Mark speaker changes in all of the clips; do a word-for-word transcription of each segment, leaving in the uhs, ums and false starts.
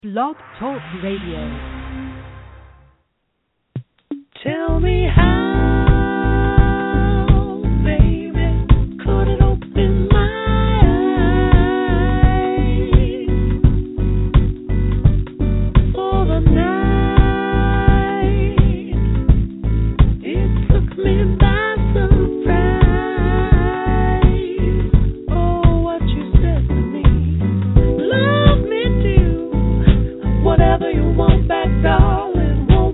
Speaker 1: Blog Talk Radio.
Speaker 2: Tell me how, baby, could it open my eyes for the night? It took me by surprise. Oh, what you said to me. Love me, do whatever you want back, darling.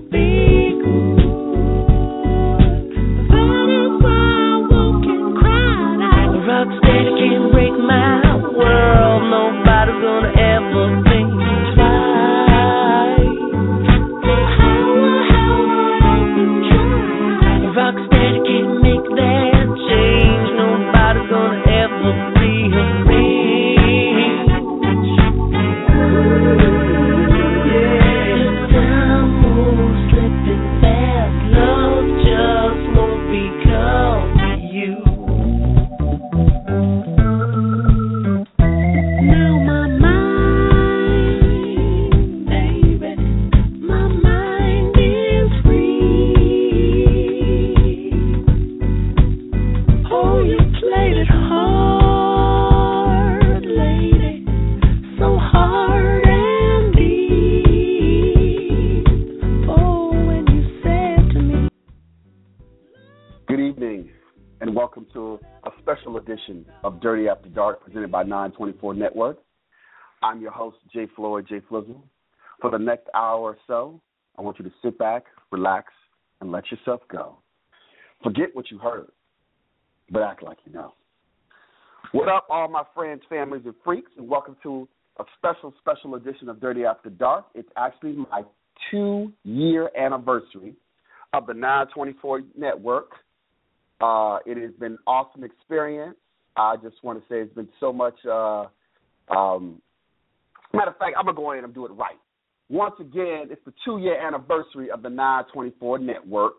Speaker 3: Of Dirty After Dark, presented by nine twenty-four Network. I'm your host, Jay Floyd, Jay Flizzle. For the next hour or so, I want you to sit back, relax, and let yourself go. Forget what you heard, but act like you know. What up, all my friends, families, and freaks, and welcome to a special, special edition of Dirty After Dark. It's actually my two-year anniversary of the nine twenty-four Network. Uh, it has been an awesome experience. I just want to say it's been so much. Uh, um, matter of fact, I'm going to go in and do it right. Once again, it's the two-year anniversary of the nine twenty-four Network.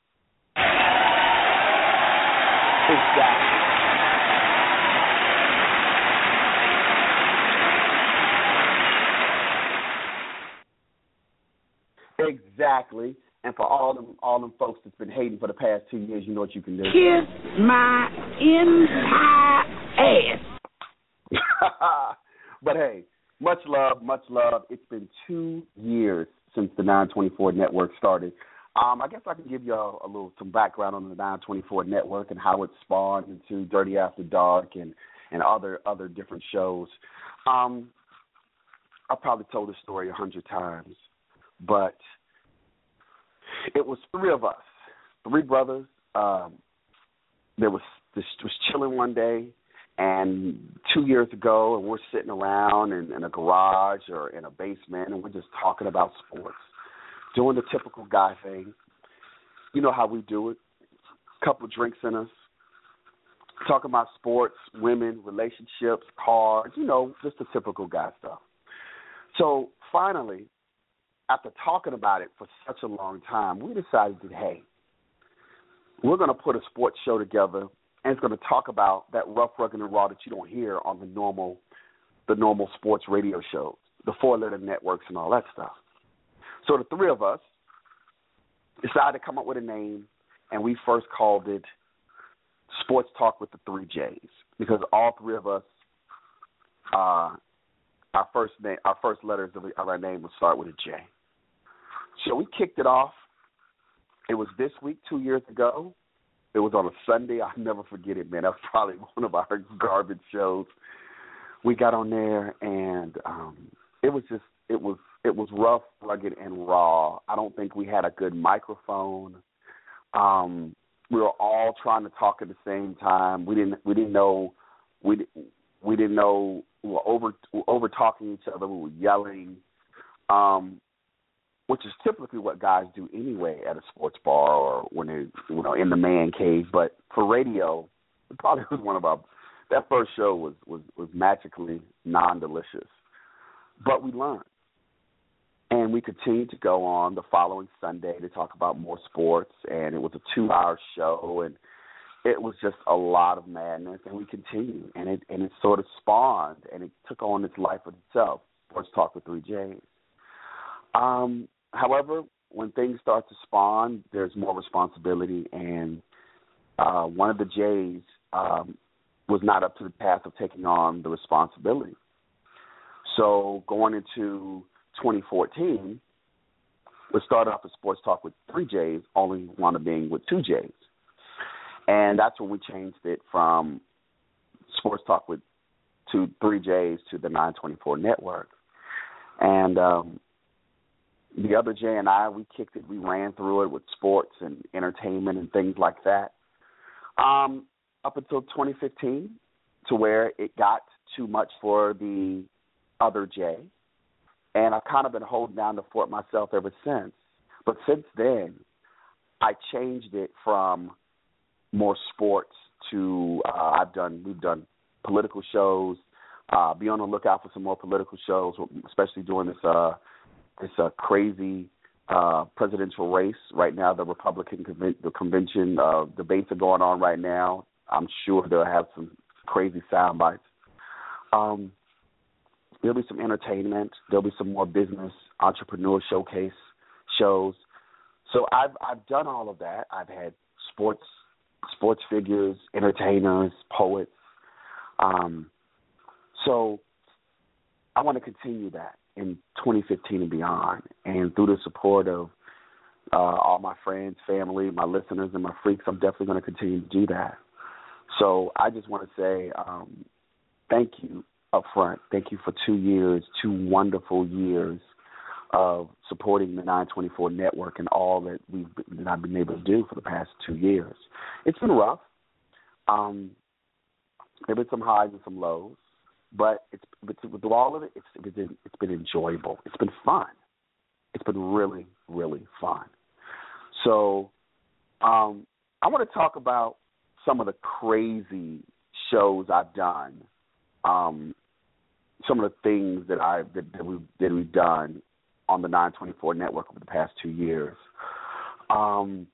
Speaker 3: Exactly. Exactly. And for all them, all them folks that's been hating for the past two years, you know what you can do.
Speaker 2: Kiss my entire ass.
Speaker 3: But hey, much love, much love. It's been two years since the nine twenty-four Network started. Um, I guess I can give you a, a little some background on the nine twenty-four Network and how it spawned into Dirty After Dark and, and other other different shows. Um, I've probably told this story a hundred times, but it was three of us, three brothers. Um, there was this was chilling one day, and two years ago, and we're sitting around in, in a garage or in a basement, and we're just talking about sports, doing the typical guy thing. You know how we do it. A couple of drinks in us, talking about sports, women, relationships, cars. You know, just the typical guy stuff. So finally, after talking about it for such a long time, we decided that, hey, we're going to put a sports show together, and it's going to talk about that rough, rugged, and raw that you don't hear on the normal the normal sports radio shows, the four-letter networks and all that stuff. So the three of us decided to come up with a name, and we first called it Sports Talk with the Three J's, because all three of us, uh, our first name, our first letters of our name would start with a J. So we kicked it off. It was this week, two years ago. It was on a Sunday. I'll never forget it, man. That was probably one of our garbage shows. We got on there, and um, it was just, it was, it was rough, rugged, and raw. I don't think we had a good microphone. Um, we were all trying to talk at the same time. We didn't, we didn't know, we, we didn't know. We were over, over talking each other. We were yelling. Um, which is typically what guys do anyway at a sports bar or when they're, you know, in the man cave. But for radio, it probably was one of our, that first show was, was, was magically non-delicious. But we learned. And we continued to go on the following Sunday to talk about more sports, and it was a two-hour show, and it was just a lot of madness, and we continued, and it and it sort of spawned, and it took on its life of itself. Sports Talk with three J's. Um, however, when things start to spawn, there's more responsibility, and uh, one of the Jays um, was not up to the task of taking on the responsibility. So going into twenty fourteen, we started off as Sports Talk with three Jays, only one of being with two Jays. And that's when we changed it from Sports Talk with two, three Jays to the nine twenty-four Network. And um, the other Jay and I, we kicked it. We ran through it with sports and entertainment and things like that. Um, up until twenty fifteen, to where it got too much for the other Jay. And I've kind of been holding down the fort myself ever since. But since then, I changed it from more sports to uh, I've done we've done political shows. Uh, be on the lookout for some more political shows, especially during this uh, this uh, crazy uh, presidential race right now. The Republican conven- the convention uh, debates are going on right now. I'm sure they'll have some crazy sound bites. Um, there'll be some entertainment. There'll be some more business entrepreneur showcase shows. So I've I've done all of that. I've had sports sports figures, entertainers, poets. Um, so I want to continue that in twenty fifteen and beyond. And through the support of uh, all my friends, family, my listeners, and my freaks, I'm definitely going to continue to do that. So I just want to say um, thank you up front. Thank you for two years, two wonderful years of supporting the nine twenty-four Network and all that we've that I've been able to do for the past two years. It's been rough. Um, there have been some highs and some lows, but it's but through all of it, it's it's been, it's been enjoyable. It's been fun. It's been really, really fun. So um, I want to talk about some of the crazy shows I've done, um, some of the things that I that, that we that we've done on the nine twenty-four Network over the past two years. Um,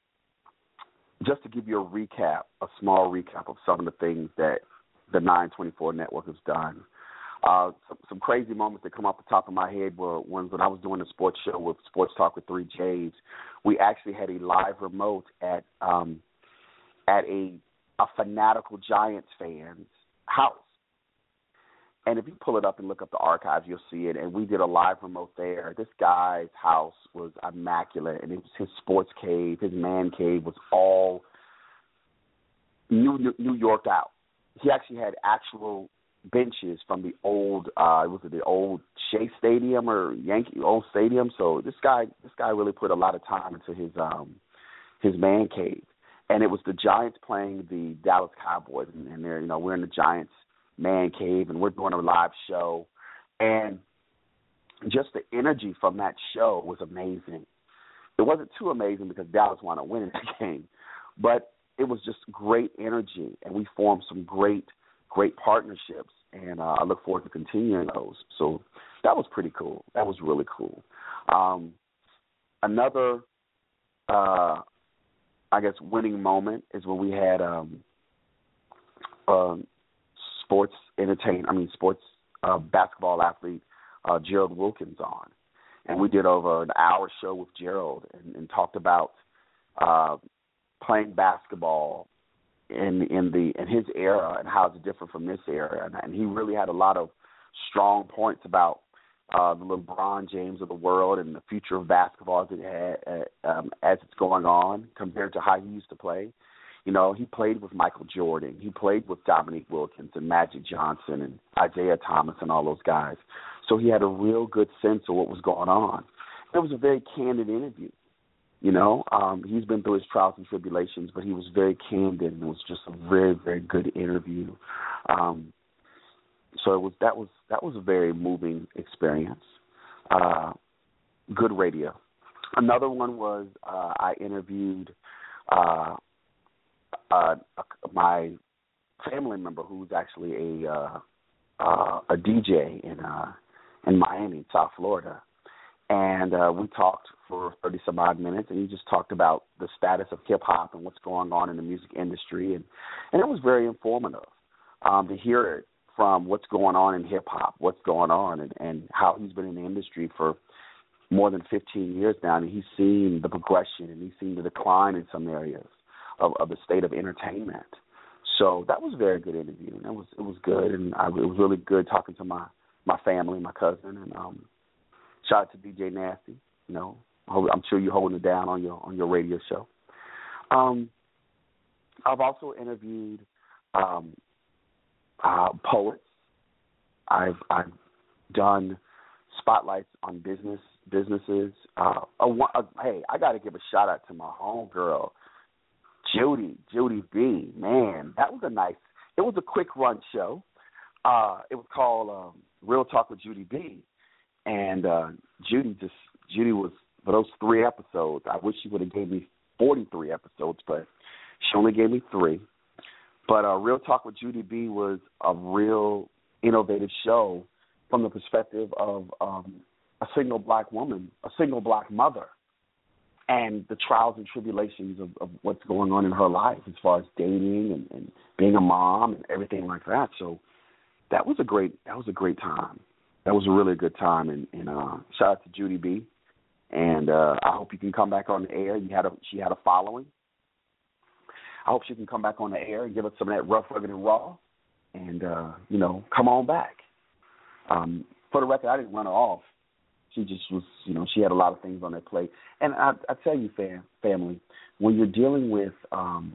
Speaker 3: just to give you a recap, a small recap of some of the things that the nine twenty-four Network has done. Uh, some, some crazy moments that come off the top of my head were ones when I was doing a sports show with Sports Talk with three J's. We actually had a live remote at um, at a a fanatical Giants fan's house. And if you pull it up and look up the archives, you'll see it. And we did a live remote there. This guy's house was immaculate, and it was his sports cave, his man cave was all New New York out. He actually had actual benches from the old, uh, was it the old Shea Stadium or Yankee old stadium? So this guy, this guy really put a lot of time into his um, his man cave. And it was the Giants playing the Dallas Cowboys, and, and they're, you know, we're in the Giants man cave, and we're doing a live show, and just the energy from that show was amazing. It wasn't too amazing because Dallas wound up winning that game, but it was just great energy, and we formed some great, great partnerships, and uh, I look forward to continuing those. So that was pretty cool. That was really cool. Um, another, uh, I guess, winning moment is when we had um, um, sports entertain, I mean sports uh, basketball athlete uh, Gerald Wilkins on, and we did over an hour show with Gerald and, and talked about uh, playing basketball in in the in his era and how it's different from this era, and, and he really had a lot of strong points about uh, the LeBron James of the world and the future of basketball as it had, uh, um, as it's going on compared to how he used to play. You know, he played with Michael Jordan. He played with Dominique Wilkins and Magic Johnson and Isaiah Thomas and all those guys. So he had a real good sense of what was going on. It was a very candid interview. You know, um, he's been through his trials and tribulations, but he was very candid, and it was just a very, very good interview. Um, so it was that was that was a very moving experience. Uh, good radio. Another one was uh, I interviewed. Uh, Uh, my family member, who's actually a uh, uh, a D J in uh, in Miami, South Florida, and uh, we talked for thirty some odd minutes, and he just talked about the status of hip hop and what's going on in the music industry, and and it was very informative um, to hear it from what's going on in hip hop, what's going on, and, and how he's been in the industry for more than fifteen years now, and he's seen the progression and he's seen the decline in some areas of, of the state of entertainment. So that was a very good interview. And it was it was good, and I, it was really good talking to my, my family, my cousin, and um, shout out to D J Nasty. You know, I'm sure you're holding it down on your on your radio show. Um, I've also interviewed um, uh, poets. I've I've done spotlights on business businesses. Uh, a, a, hey, I got to give a shout out to my homegirl, Judy, Judy B. Man, that was a nice. It was a quick run show. Uh, it was called um, Real Talk with Judy B. And uh, Judy just Judy was for those three episodes. I wish she would have gave me forty-three episodes, but she only gave me three. But uh, Real Talk with Judy B was a real innovative show from the perspective of um, a single black woman, a single black mother, and the trials and tribulations of, of what's going on in her life as far as dating and, and being a mom and everything like that. So that was a great that was a great time. That was a really good time, and, and uh, shout out to Judy B. And uh, I hope you can come back on the air. You had a, she had a following. I hope she can come back on the air and give us some of that rough, rugged, and raw. And, uh, you know, come on back. Um, for the record, I didn't run her off. She just was, you know, she had a lot of things on her plate. And I, I tell you, fam, family, when you're dealing with, um,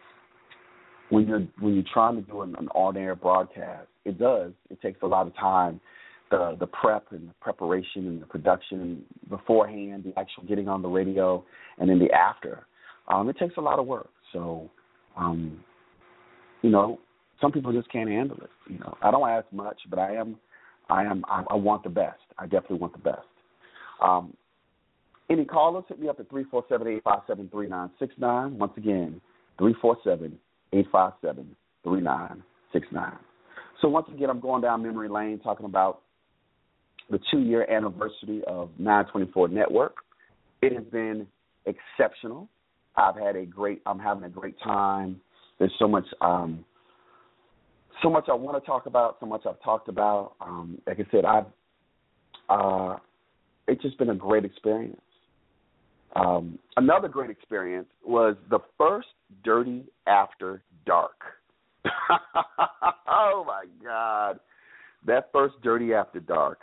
Speaker 3: when you're when you're trying to do an, an on-air broadcast, it does. It takes a lot of time. The the prep and the preparation and the production beforehand, the actual getting on the radio, and then the after. Um, it takes a lot of work. So, um, you know, some people just can't handle it. You know, I don't ask much, but I am, I am, I, I want the best. I definitely want the best. Um, any callers, hit me up at three four seven, eight five seven, three nine six nine. Once again, three four seven, eight five seven, three nine six nine. So once again, I'm going down memory lane talking about the two-year anniversary of nine twenty-four Network. It has been exceptional. I've had a great, I'm having a great time. There's so much, um, so much I want to talk about, so much I've talked about. Um, like I said, I've, uh, it's just been a great experience. Um, another great experience was the first Dirty After Dark. Oh, my God. That first Dirty After Dark.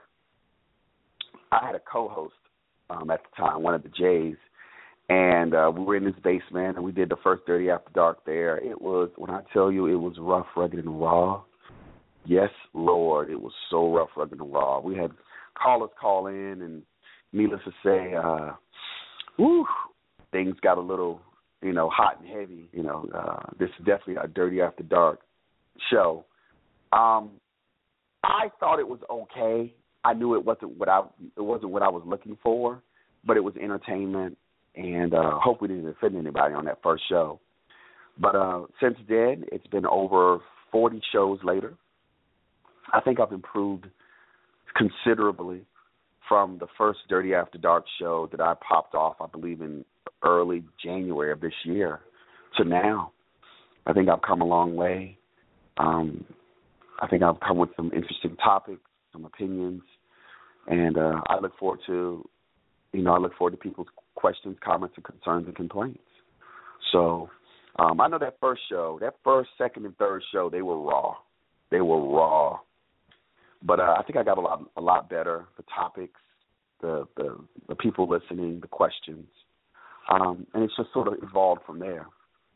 Speaker 3: I had a co-host um, at the time, one of the Jays, and uh, we were in this basement, and we did the first Dirty After Dark there. It was, when I tell you, it was rough, rugged, and raw. Yes, Lord, it was so rough, rugged, and raw. We had callers call in, and needless to say, uh, whew, things got a little, you know, hot and heavy. You know, uh, this is definitely a Dirty After Dark show. Um, I thought it was okay. I knew it wasn't what I it wasn't what I was looking for, but it was entertainment, and uh, hope we didn't offend anybody on that first show. But uh, since then, it's been over forty shows later. I think I've improved considerably from the first Dirty After Dark show that I popped off, I believe, in early January of this year to now. I think I've come a long way. Um, I think I've come with some interesting topics, some opinions, and uh, I look forward to, you know, I look forward to people's questions, comments, and concerns and complaints. So um, I know that first show, that first, second, and third show, they were raw. They were raw. But uh, I think I got a lot, a lot better. The topics, the the, the people listening, the questions, um, and it's just sort of evolved from there.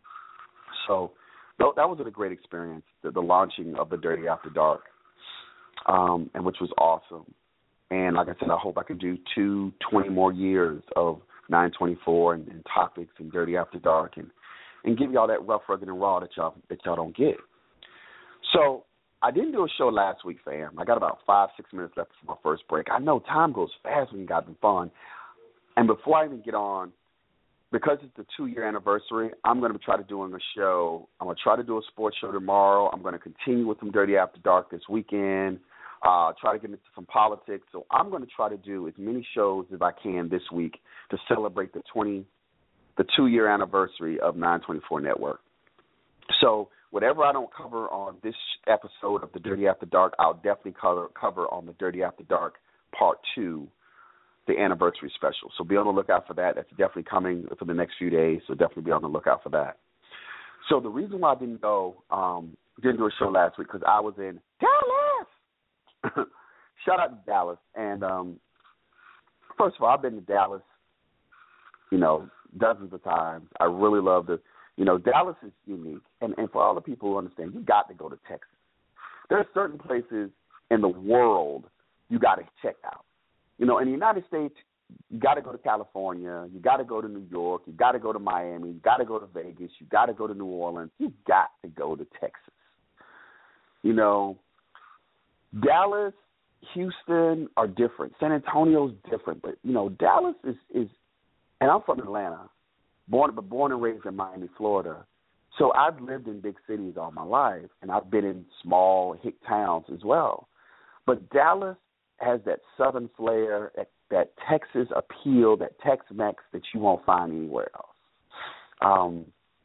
Speaker 3: So that was a great experience, the, the launching of the Dirty After Dark, um, and which was awesome. And like I said, I hope I can do two, twenty more years of nine twenty-four and, and topics and Dirty After Dark, and, and give y'all that rough, rugged, and raw that y'all that y'all don't get. So I didn't do a show last week, fam. I got about five, six minutes left for my first break. I know time goes fast when you got some fun. And before I even get on, because it's the two-year anniversary, I'm going to try to do a show. I'm going to try to do a sports show tomorrow. I'm going to continue with some Dirty After Dark this weekend, uh, try to get into some politics. So I'm going to try to do as many shows as I can this week to celebrate the twenty, the two-year anniversary of nine twenty-four Network. So whatever I don't cover on this episode of the Dirty After Dark, I'll definitely cover, cover on the Dirty After Dark Part two the anniversary special. So be on the lookout for that. That's definitely coming for the next few days, so definitely be on the lookout for that. So the reason why I didn't go, um, didn't do a show last week, because I was in Dallas. Shout out to Dallas. And um, first of all, I've been to Dallas, you know, dozens of times. I really love the, you know, Dallas is unique. And, and for all the people who understand, you got to go to Texas. There are certain places in the world you got to check out. You know, in the United States, you got to go to California, you got to go to New York, you got to go to Miami, you got to go to Vegas, you got to go to New Orleans, you got to go to Texas. You know, Dallas, Houston are different. San Antonio's different, but you know, Dallas is, is and I'm from Atlanta, born but born and raised in Miami, Florida. So I've lived in big cities all my life, and I've been in small hick towns as well. But Dallas has that southern flair, that, that Texas appeal, that Tex-Mex that you won't find anywhere else. Um,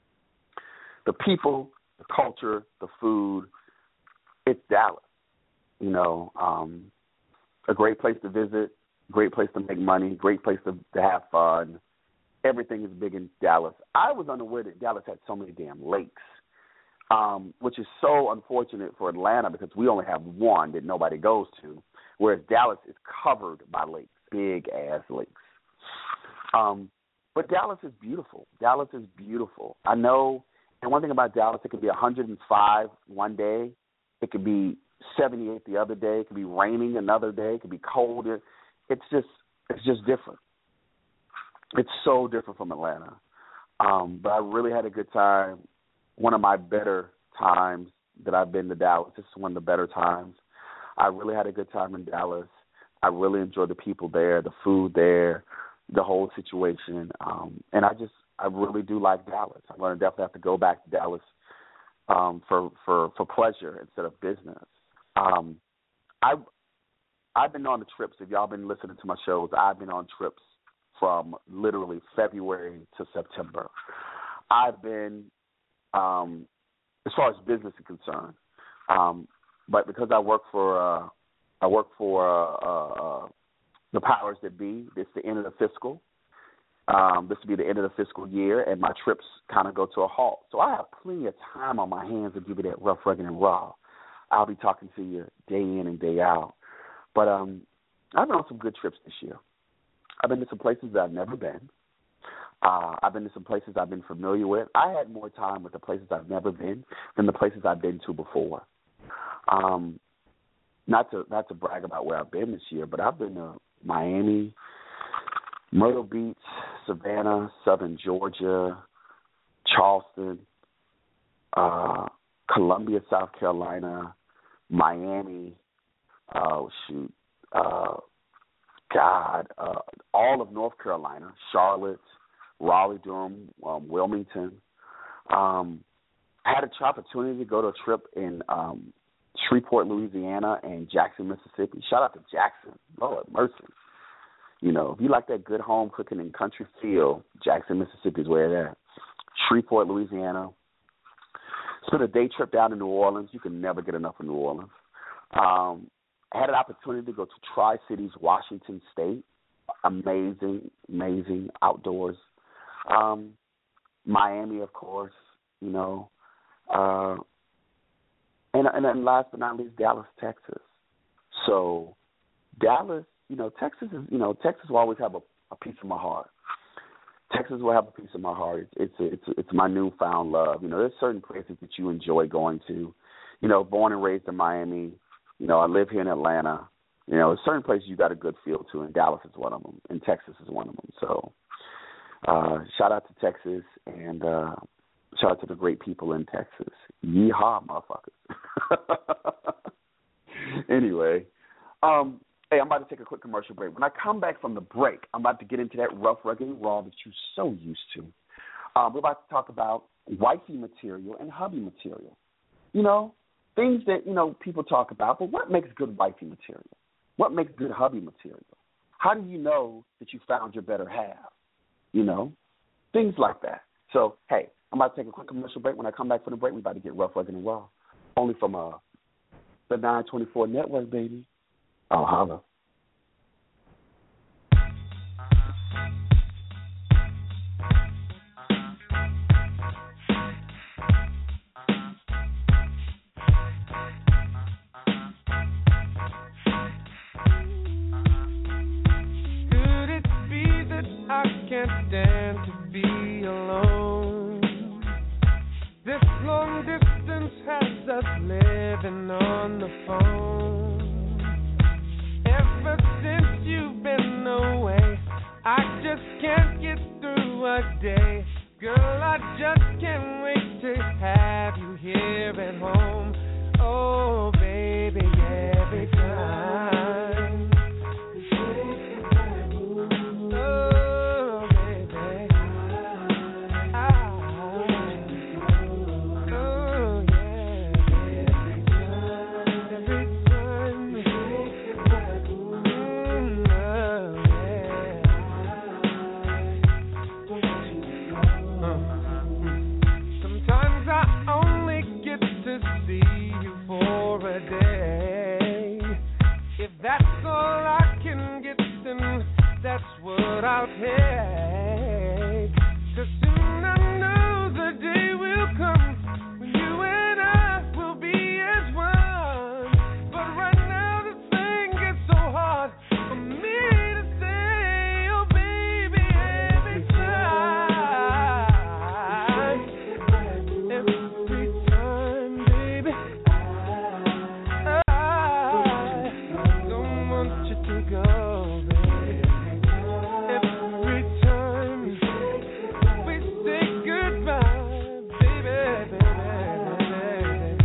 Speaker 3: the people, the culture, the food, it's Dallas. You know, um, a great place to visit, great place to make money, great place to, to have fun. Everything is big in Dallas. I was unaware that Dallas had so many damn lakes, um, which is so unfortunate for Atlanta because we only have one that nobody goes to, whereas Dallas is covered by lakes, big-ass lakes. Um, but Dallas is beautiful. Dallas is beautiful. I know, and one thing about Dallas, it could be one hundred five one day. It could be seventy-eight the other day. It could be raining another day. It could be colder. It's just, it's just different. It's so different from Atlanta. Um, but I really had a good time. One of my better times that I've been to Dallas. This is one of the better times. I really had a good time in Dallas. I really enjoyed the people there, the food there, the whole situation. Um, and I just, I really do like Dallas. I'm going to definitely have to go back to Dallas um, for, for, for pleasure instead of business. Um, I, I've been on the trips. If y'all been listening to my shows, I've been on trips from literally February to September. I've been, um, as far as business is concerned, um, but because I work for, uh, I work for uh, uh, the powers that be. It's the end of the fiscal. Um, this will be the end of the fiscal year, and my trips kind of go to a halt. So I have plenty of time on my hands to give you that rough, rugged, and raw. I'll be talking to you day in and day out. But um, I've been on some good trips this year. I've been to some places that I've never been. Uh, I've been to some places I've been familiar with. I had more time with the places I've never been than the places I've been to before. Um, not to not to brag about where I've been this year, but I've been to Miami, Myrtle Beach, Savannah, Southern Georgia, Charleston, uh, Columbia, South Carolina, Miami, oh, shoot, uh, God, uh, all of North Carolina, Charlotte, Raleigh, Durham, um, Wilmington. Um, I had an opportunity to go to a trip in um, Shreveport, Louisiana, and Jackson, Mississippi. Shout out to Jackson. Lord mercy. You know, if you like that good home cooking and country feel, Jackson, Mississippi is where it's at. Shreveport, Louisiana. Spent a day trip down to New Orleans. You can never get enough of New Orleans. Um, I had an opportunity to go to Tri-Cities, Washington State. Amazing, amazing outdoors. Um, Miami, of course, you know. Uh, and, and then last but not least, Dallas, Texas. So Dallas, you know, Texas is, you know, Texas will always have a, a piece of my heart. Texas will have a piece of my heart. It's it's it's, it's my newfound love. You know, there's certain places that you enjoy going to. You know, born and raised in Miami. You know, I live here in Atlanta. You know, there's certain places you got a good feel to, and Dallas is one of them, and Texas is one of them. So, uh, shout out to Texas, and uh, shout out to the great people in Texas. Yeehaw, motherfuckers. Anyway, um, hey, I'm about to take a quick commercial break. When I come back from the break, I'm about to get into that rough, rugged, and raw that you're so used to. Um, we're about to talk about wifey material and hubby material. You know, things that, you know, people talk about, but what makes good wifey material? What makes good hubby material? How do you know that you found your better half? You know, things like that. So, hey, I'm about to take a quick commercial break. When I come back from the break, we're about to get rough, rugged, and raw. Only from uh, the nine twenty-four Network, baby. I'll holla.
Speaker 2: a day. Girl, I just can't wait to have you here at home. Oh, baby, every time. Oh, baby. Ah. Oh, yeah. Every time. Mm, oh, yeah. Sometimes I only get to see you for a day. If that's all I can get, then that's what I'll take. 'Cause soon I know the day will come when you and I will be as one. But right now this thing gets so hard for me to say, oh baby, every time. Every time, baby, I don't want you to go, baby. Every time we say goodbye, baby, baby, baby.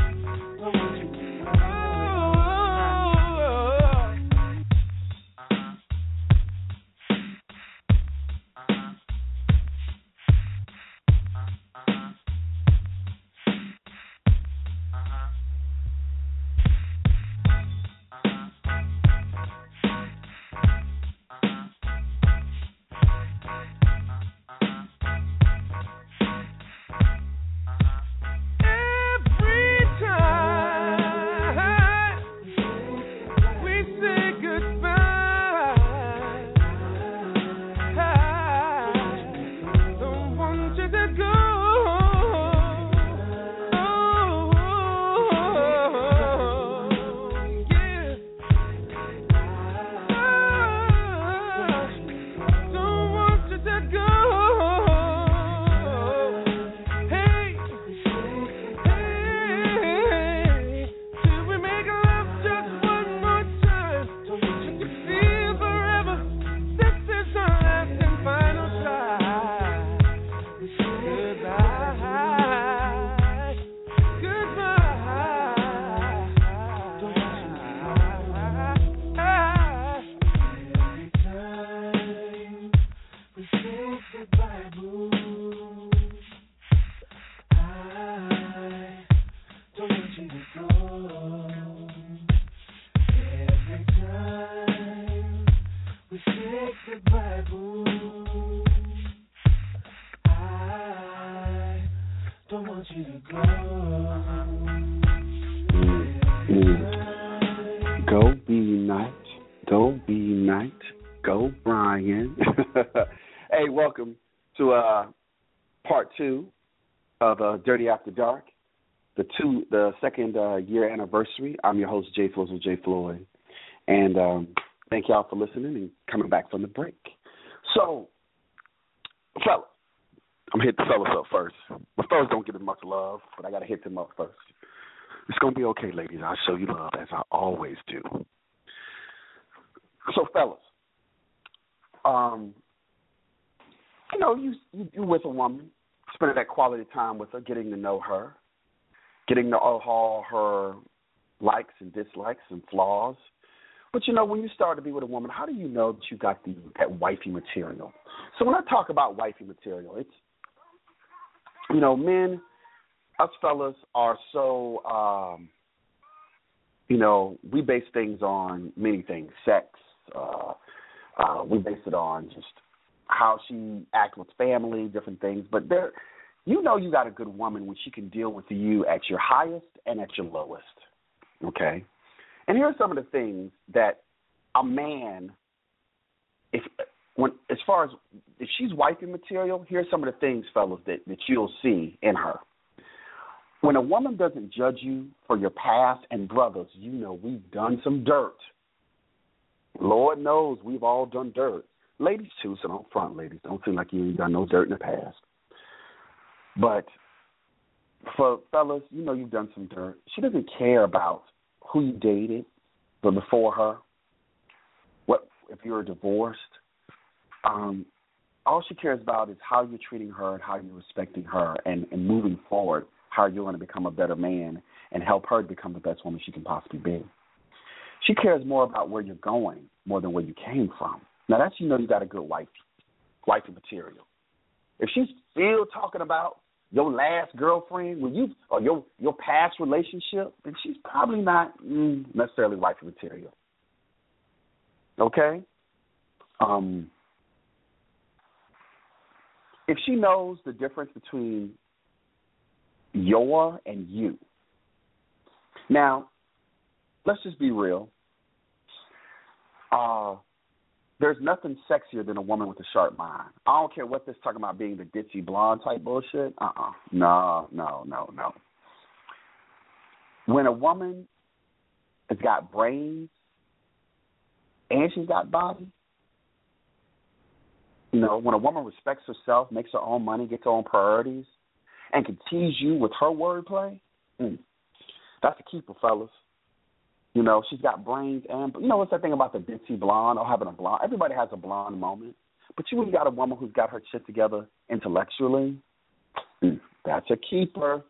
Speaker 2: Every time we say goodbye, I don't want you to go. Oh, yeah. Don't want you to go. Hey, hey, till we make love just one more time. Don't want you to feel forever. This is our last and final try. Goodbye, goodbye. Every time we say goodbye, boo, I don't want you to go. Every time we say goodbye, boo, I don't want you to go.
Speaker 3: Go be night. Go be night. Go Brian. Hey, welcome to uh, part two of uh, Dirty After Dark, the two, the second uh, year anniversary. I'm your host, Jay Flows with Jay Floyd, and um, thank y'all for listening and coming back from the break. So, fellas, I'm gonna hit the fellas up first. The fellas don't get as much love, but I gotta hit them up first. It's gonna be okay, ladies. I'll show you love as I always do. So, fellas, um, you know, you you you with a woman, spending that quality time with her, getting to know her, getting to know all her likes and dislikes and flaws. But, you know, when you start to be with a woman, how do you know that you got the that wifey material? So when I talk about wifey material, it's, you know, men, us fellas are so, um, you know, we base things on many things, sex. Uh, uh, we base it on just how she acts with family, different things. But there, you know you got a good woman when she can deal with you at your highest and at your lowest, okay? And here are some of the things that a man, if when as far as if she's wifey material, here's some of the things, fellas, that, that you'll see in her. When a woman doesn't judge you for your past, and brothers, you know we've done some dirt. Lord knows we've all done dirt. Ladies too, so don't front, ladies. Don't seem like you ain't done no dirt in the past. But for fellas, you know you've done some dirt. She doesn't care about who you dated but before her, what if you're divorced. Um, all she cares about is how you're treating her and how you're respecting her, and, and moving forward, how you're going to become a better man and help her to become the best woman she can possibly be. She cares more about where you're going more than where you came from. Now, that's, you know, you got a good wife, wifey material. If she's still talking about your last girlfriend, when you or your your past relationship, then she's probably not mm, necessarily wifey material. Okay? Um, if she knows the difference between your and you. Now, let's just be real. Uh, there's nothing sexier than a woman with a sharp mind. I don't care what this talking about being the ditzy blonde type bullshit. Uh-uh. No, no, no, no. When a woman has got brains and she's got body, you know, when a woman respects herself, makes her own money, gets her own priorities, and can tease you with her wordplay, mm, that's a keeper, fellas. You know, she's got brains and, you know, what's that thing about the ditzy blonde or having a blonde? Everybody has a blonde moment. But you when you got a woman who's got her shit together intellectually, mm, that's a keeper.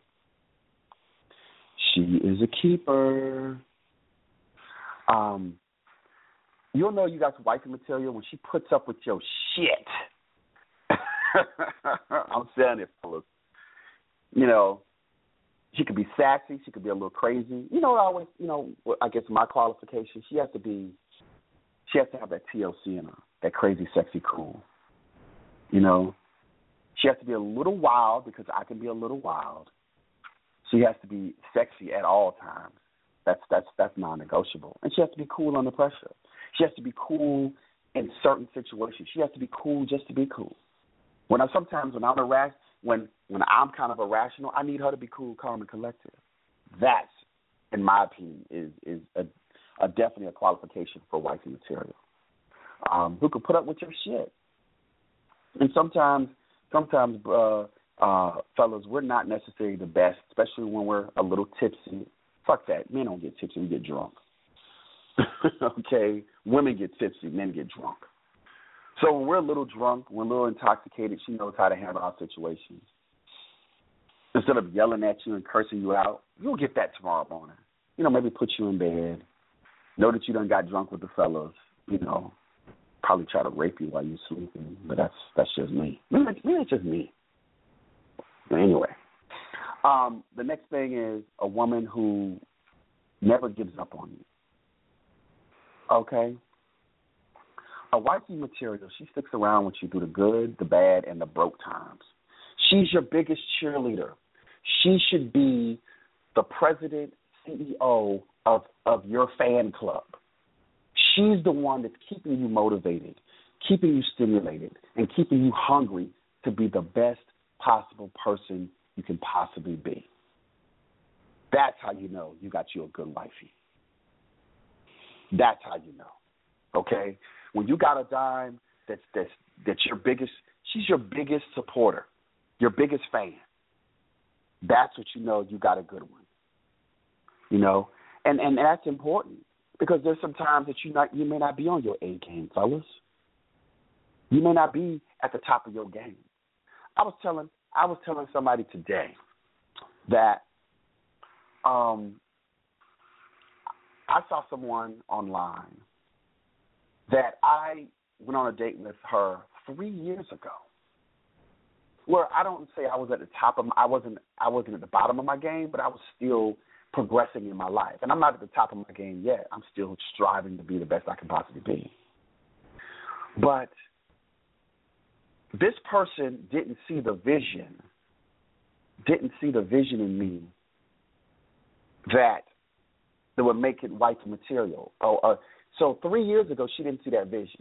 Speaker 3: She is a keeper. Um, you'll know you got some wifey material when she puts up with your shit. I'm saying it, fellas. You know, she could be sassy. She could be a little crazy. You know, I always, you know, I guess my qualification, she has to be, she has to have that T L C in her, that crazy, sexy, cool. You know, she has to be a little wild because I can be a little wild. She has to be sexy at all times. That's that's that's non-negotiable. And she has to be cool under pressure. She has to be cool in certain situations. She has to be cool just to be cool. When I sometimes when I'm irrational, when when I'm kind of irrational, I need her to be cool, calm, and collected. That, in my opinion, is is a, a definitely a qualification for wifey material. Um, who can put up with your shit. And sometimes, sometimes, uh, uh, fellas, we're not necessarily the best, especially when we're a little tipsy. Fuck that. Men don't get tipsy, we get drunk. Okay? Women get tipsy, men get drunk. So when we're a little drunk, we're a little intoxicated, she knows how to handle our situations. Instead of yelling at you and cursing you out, you'll get that tomorrow morning. You know, maybe put you in bed, know that you done got drunk with the fellas, you know, probably try to rape you while you're sleeping, but that's that's just me. Maybe, maybe it's just me. But anyway, um, the next thing is a woman who never gives up on you. Okay? A wifey material, she sticks around with you through the good, the bad, and the broke times. She's your biggest cheerleader. She should be the president, C E O of, of your fan club. She's the one that's keeping you motivated, keeping you stimulated, and keeping you hungry to be the best possible person you can possibly be. That's how you know you got you a good wifey. That's how you know, okay? When you got a dime that's, that's, that's your biggest, she's your biggest supporter, your biggest fan. That's what you know you got a good one, you know? And, and that's important because there's some times that you not you may not be on your A game, fellas. You may not be at the top of your game. I was telling I was telling somebody today that um, I saw someone online that I went on a date with her three years ago. Where I don't say I was at the top of my, I wasn't I wasn't at the bottom of my game, but I was still progressing in my life. And I'm not at the top of my game yet. I'm still striving to be the best I can possibly be. But this person didn't see the vision, didn't see the vision in me that that would make it wifey material. Oh, uh, so three years ago, she didn't see that vision.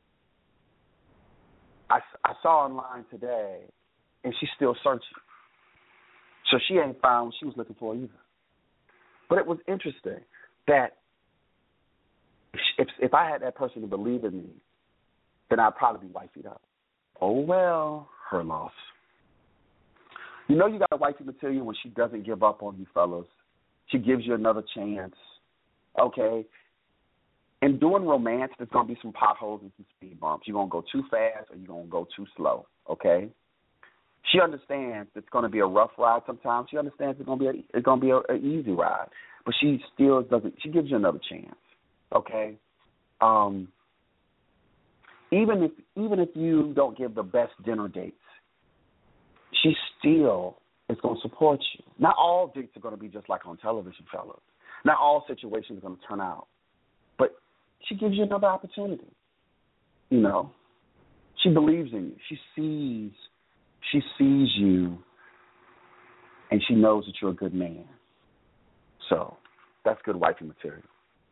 Speaker 3: I, I saw online today, and she's still searching. So she ain't found what she was looking for either. But it was interesting that if if I had that person to believe in me, then I'd probably be wifeyed up. Oh, well, her loss. You know you got a wifey material when she doesn't give up on you, fellas. She gives you another chance. Okay? And doing romance, there's going to be some potholes and some speed bumps. You're going to go too fast or you're going to go too slow, okay? She understands it's going to be a rough ride sometimes. She understands it's going to be a, it's going to be an easy ride. But she still doesn't, she gives you another chance, okay? Um, even if even if you don't give the best dinner dates, she still is going to support you. Not all dates are going to be just like on television, fellas. Not all situations are going to turn out. But she gives you another opportunity. You know, she believes in you. She sees, she sees you, and she knows that you're a good man. So that's good wifey material.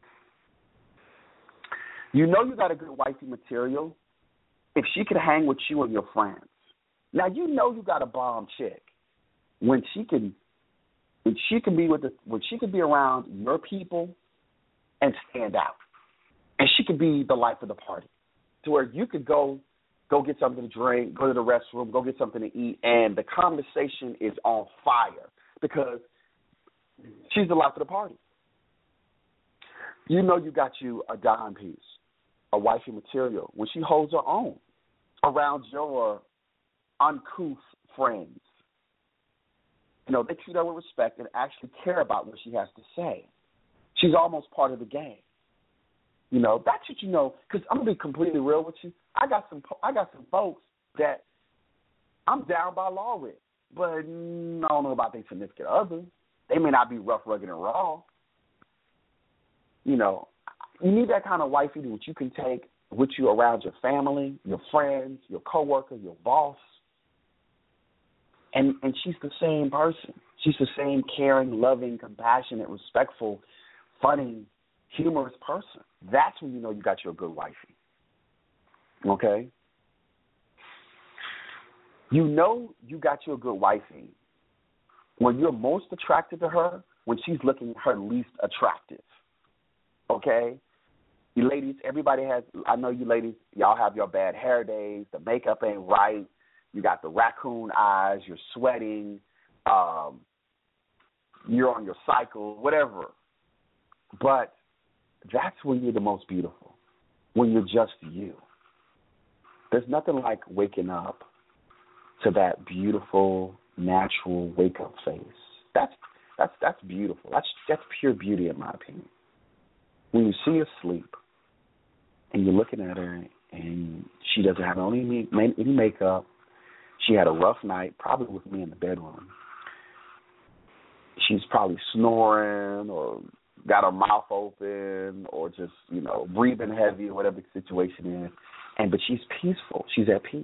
Speaker 3: You know you got a good wifey material if she could hang with you and your friends. Now you know you got a bomb chick when she can, when she can be with the, when she can be around your people and stand out, and she could be the life of the party, to where you could go, go get something to drink, go to the restroom, go get something to eat, and the conversation is on fire because she's the life of the party. You know you got you a dime piece, a wifey material, when she holds her own around your uncouth friends. You know, they treat her with respect and actually care about what she has to say. She's almost part of the game. You know, that's what you know, because I'm going to be completely real with you. I got some I got some folks that I'm down by law with, but I don't know about their significant other. They may not be rough, rugged, and raw. You know, you need that kind of wifey that you can take with you around your family, your friends, your coworker, your boss. And and she's the same person. She's the same caring, loving, compassionate, respectful, funny, humorous person. That's when you know you got you a good wifey. Okay? You know you got you a good wifey when you're most attracted to her, when she's looking her least attractive. Okay? You ladies, everybody has, I know you ladies, y'all have your bad hair days, the makeup ain't right, you got the raccoon eyes, you're sweating, um, you're on your cycle, whatever. But that's when you're the most beautiful, when you're just you. There's nothing like waking up to that beautiful, natural wake-up face. That's that's that's beautiful. That's that's pure beauty, in my opinion. When you see her sleep and you're looking at her and she doesn't have any any makeup, she had a rough night, probably with me in the bedroom. She's probably snoring or got her mouth open or just, you know, breathing heavy or whatever the situation is. And but she's peaceful. She's at peace.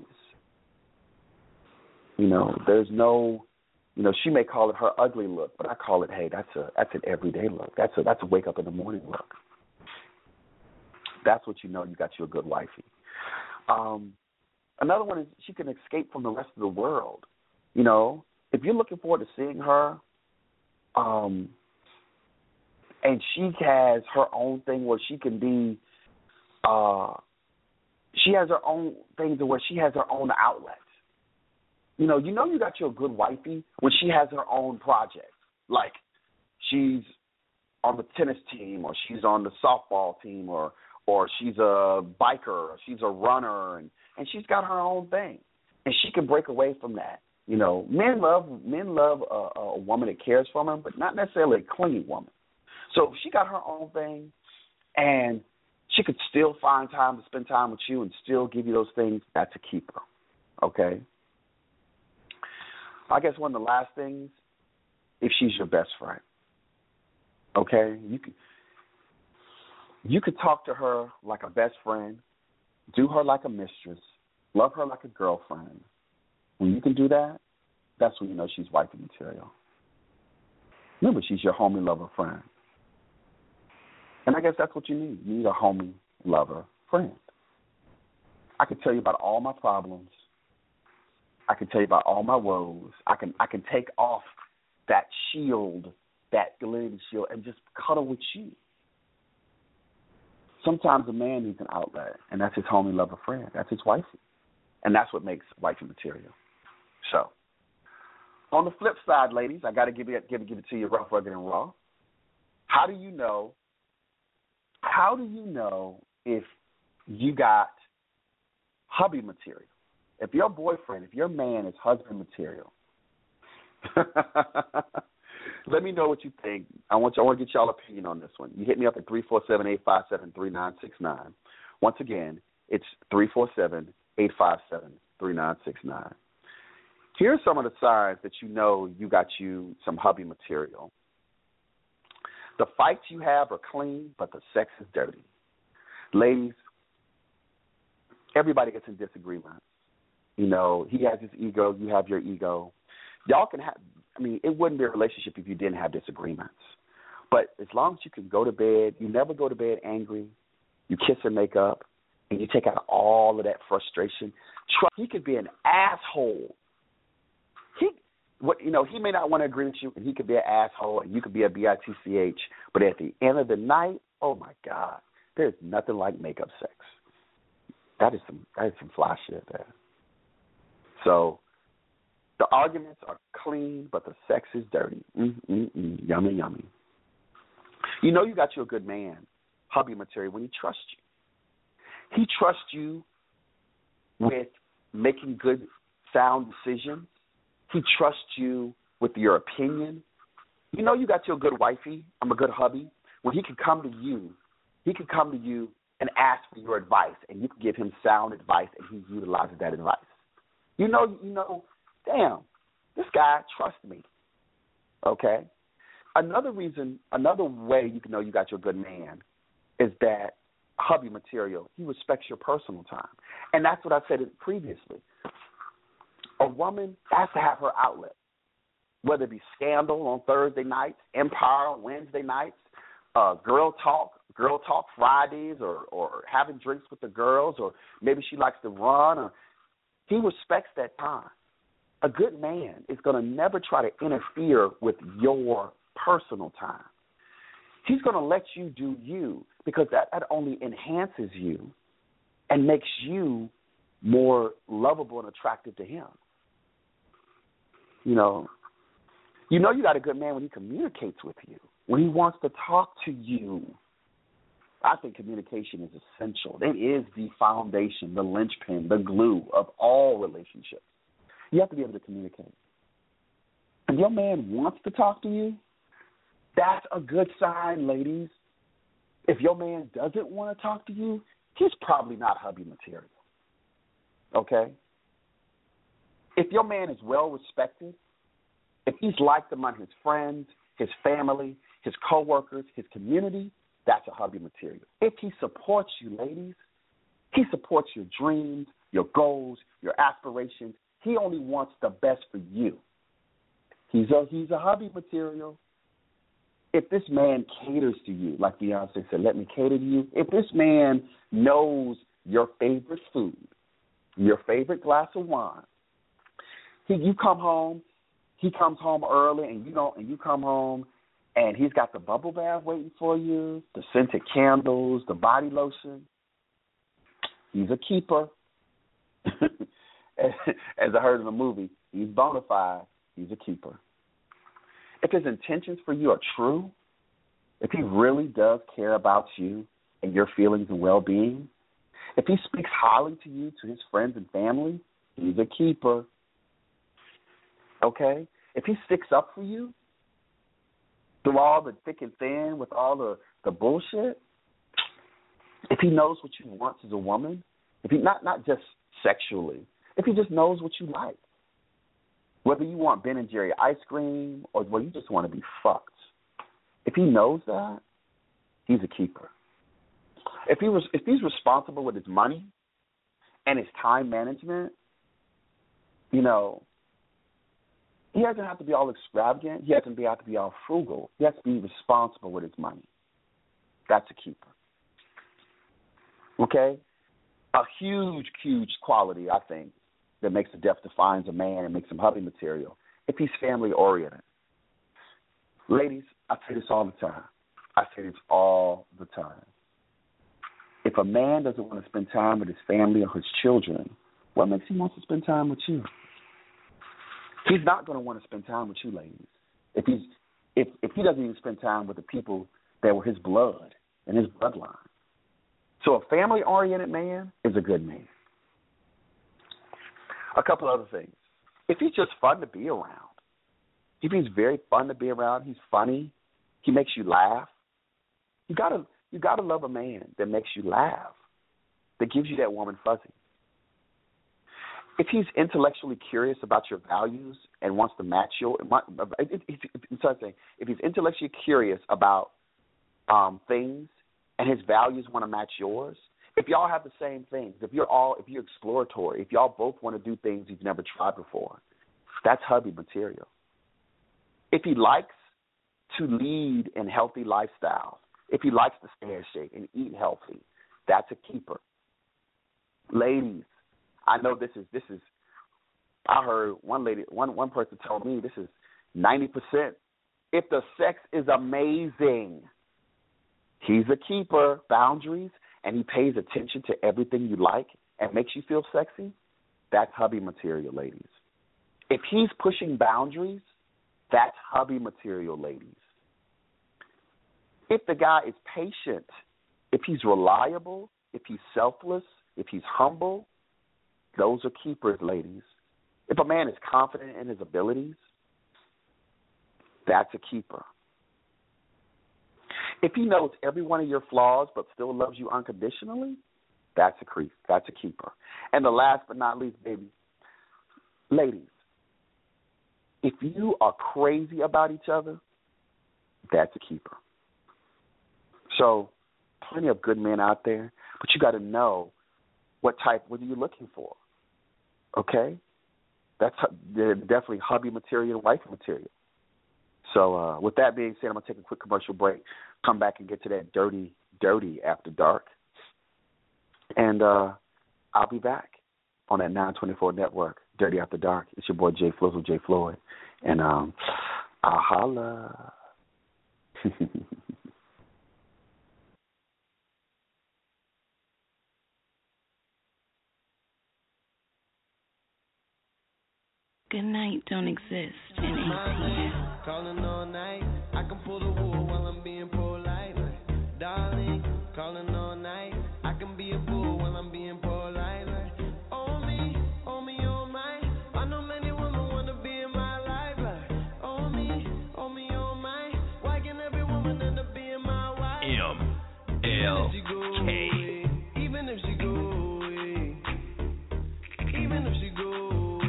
Speaker 3: You know, there's no, you know, she may call it her ugly look, but I call it, hey, that's a that's an everyday look. That's a that's a wake up in the morning look. That's what you know you got you a good wifey. Um, another one is she can escape from the rest of the world. You know, if you're looking forward to seeing her, um, and she has her own thing where she can be, uh, she has her own things where she has her own outlet. You know, you know you got your good wifey when she has her own project. Like she's on the tennis team or she's on the softball team or or she's a biker or she's a runner and, and she's got her own thing. And she can break away from that. You know, men love men love a, a woman that cares for them, but not necessarily a clingy woman. So if she got her own thing and she could still find time to spend time with you and still give you those things, that's a keeper. Okay? I guess one of the last things, if she's your best friend, okay, you could you could talk to her like a best friend, do her like a mistress, love her like a girlfriend. When you can do that, that's when you know she's wifey material. Remember, she's your homie, lover, friend. And I guess that's what you need. You need a homie, lover, friend. I can tell you about all my problems. I can tell you about all my woes. I can I can take off that shield, that validity shield, and just cuddle with you. Sometimes a man needs an outlet, and that's his homie, lover, friend. That's his wifey. And that's what makes wifey material. So, on the flip side, ladies, I got to give it, give it, give it to you rough, rugged, and raw. How do you know? how do you know if you got hubby material? If your boyfriend, if your man is husband material, let me know what you think. I want you, I want to get y'all opinion on this one. You hit me up at three four seven, eight five seven, three nine six nine. Once again, it's three four seven, eight five seven, three nine six nine. Here's some of the signs that you know you got you some hubby material. The fights you have are clean, but the sex is dirty. Ladies, everybody gets in disagreements. You know, he has his ego, you have your ego. Y'all can have, I mean, it wouldn't be a relationship if you didn't have disagreements. But as long as you can go to bed, you never go to bed angry, you kiss and make up, and you take out all of that frustration. Trust, he could be an asshole. He, what you know, he may not want to agree with you, and he could be an asshole, and you could be a B I T C H. But at the end of the night, oh my God, there's nothing like makeup sex. That is some that is some fly shit there. So the arguments are clean, but the sex is dirty. Mm-mm-mm. Yummy, yummy. You know you got you a good man, hubby material, when he trusts you. He trusts you with making good, sound decisions. He trusts you with your opinion. You know you got your good wifey, I'm a good hubby, when he can come to you, he can come to you and ask for your advice, and you can give him sound advice, and he utilizes that advice. You know, you know, damn, this guy trusts me, okay? Another reason, another way you can know you got your good man is that hubby material, he respects your personal time. And that's what I said previously. A woman has to have her outlet, whether it be Scandal on Thursday nights, Empire on Wednesday nights, uh, Girl Talk, Girl Talk Fridays, or, or having drinks with the girls, or maybe she likes to run. Or he respects that time. A good man is going to never try to interfere with your personal time. He's going to let you do you, because that, that only enhances you and makes you more lovable and attractive to him. You know, you know you got a good man when he communicates with you, when he wants to talk to you. I think communication is essential. It is the foundation, the linchpin, the glue of all relationships. You have to be able to communicate. If your man wants to talk to you, that's a good sign, ladies. If your man doesn't want to talk to you, he's probably not hubby material. Okay? If your man is well respected, if he's liked among his friends, his family, his coworkers, his community, that's a hubby material. If he supports you, ladies, he supports your dreams, your goals, your aspirations. He only wants the best for you. He's a, he's a hubby material. If this man caters to you, like Beyonce said, let me cater to you. If this man knows your favorite food, your favorite glass of wine, he, you come home, he comes home early, and you don't, and you come home, and he's got the bubble bath waiting for you, the scented candles, the body lotion. He's a keeper. As I heard in the movie, he's bona fide. He's a keeper. If his intentions for you are true, if he really does care about you and your feelings and well-being, if he speaks highly to you, to his friends and family, he's a keeper. Okay? If he sticks up for you through all the thick and thin with all the, the bullshit, if he knows what you want as a woman, if he not, not just sexually, if he just knows what you like, whether you want Ben and Jerry ice cream or whether you just want to be fucked, if he knows that, he's a keeper. If he was, if he's responsible with his money and his time management, you know, he doesn't have to be all extravagant. He doesn't have to be all frugal. He has to be responsible with his money. That's a keeper. Okay? A huge, huge quality, I think, that makes a depth defines a man and makes him hubby material, if he's family-oriented. Ladies, I say this all the time. I say this all the time. If a man doesn't want to spend time with his family or his children, what makes him want to spend time with you? He's not going to want to spend time with you, ladies. If he's if if he doesn't even spend time with the people that were his blood, and his bloodline. So a family-oriented man is a good man. A couple other things. If he's just fun to be around, if he's very fun to be around, he's funny, he makes you laugh, you gotta you gotta love a man that makes you laugh, that gives you that warm and fuzzy. If he's intellectually curious about your values and wants to match your, if he's intellectually curious about um, things and his values want to match yours, if y'all have the same things, if you're all, if you're exploratory, if y'all both want to do things you've never tried before, that's hubby material. If he likes to lead in healthy lifestyles, if he likes to stay in shape and eat healthy, that's a keeper. Ladies, I know this is this is. I heard one lady, one one person told me this is ninety percent. If the sex is amazing, he's a keeper. Boundaries, and he pays attention to everything you like and makes you feel sexy. That's hubby material, ladies. If he's pushing boundaries, that's hubby material, ladies. If the guy is patient, if he's reliable, if he's selfless, if he's humble, those are keepers, ladies. If a man is confident in his abilities, that's a keeper. If he knows every one of your flaws but still loves you unconditionally, that's a creep. That's a keeper. And the last but not least, baby, ladies, if you are crazy about each other, that's a keeper. So, plenty of good men out there, but you got to know what type, what are you looking for? Okay? That's definitely hubby material, wife material. So uh, with that being said, I'm going to take a quick commercial break, come back and get to that dirty, dirty after dark. And uh, I'll be back on that nine twenty-four network, Dirty After Dark. It's your boy Jay Flizzle, Jay Floyd. And um, I'll holla.
Speaker 4: Good night don't exist in A T L.
Speaker 5: Calling all night, I can pull the wool while I'm being polite. Darling, calling all night, I can be a fool while I'm being polite. Oh me, oh me, oh my, I know many women wanna be in my life. Oh me, oh me, oh my, why can every woman end up being my wife? M L K. Even if she go away, even if she go away.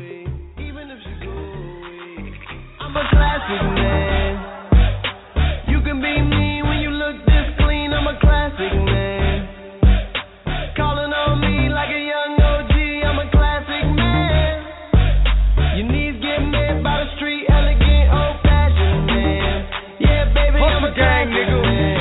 Speaker 5: I'm a classic man. You can be mean when you look this clean. I'm a classic man. Calling on me like a young O G. I'm a classic man. Your knees get met by the street, elegant, old-fashioned man. Yeah, baby, I'm a gang nigga.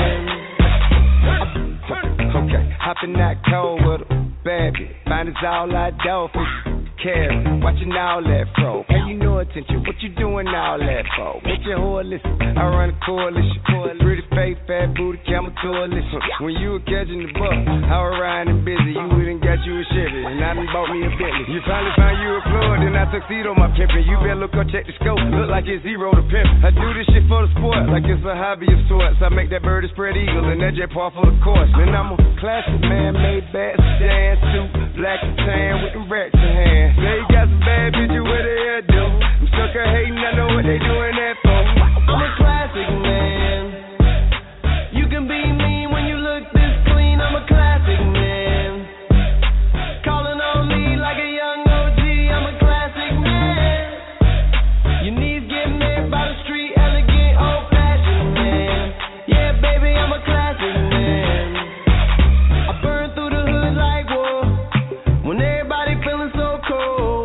Speaker 5: Okay, hopping that cold with a baby. Fine is all I do for you. Watching all that fro, pay you no attention. What you doing all that for? What your whore listen? I run a coalition. Pretty face, fat booty, camel coalition. When you were catching the buck, I was riding busy. You wouldn't got you a Chevy, and I done bought me a Bentley. You finally found you a Floyd, and I tuxedo my pimpin'. You better look up, check the scope. Look like it's zero to pimp. I do this shit for the sport, like it's a hobby of sorts. I make that bird a spread eagle, and that jet par for the course. Man, I'm a classic man, made bad sedan suit, black and tan with them racks in hand. They got some bad bitches with their hair do. I'm sucker hating, I know what they doing that for. I'm a classic man. You can be mean when you look this clean. I'm a classic man. Calling on me like a young O G. I'm a classic man. Your knees get met by the street, elegant, old-fashioned man. Yeah, baby, I'm a classic man. I burn through the hood like war when everybody feeling so cold.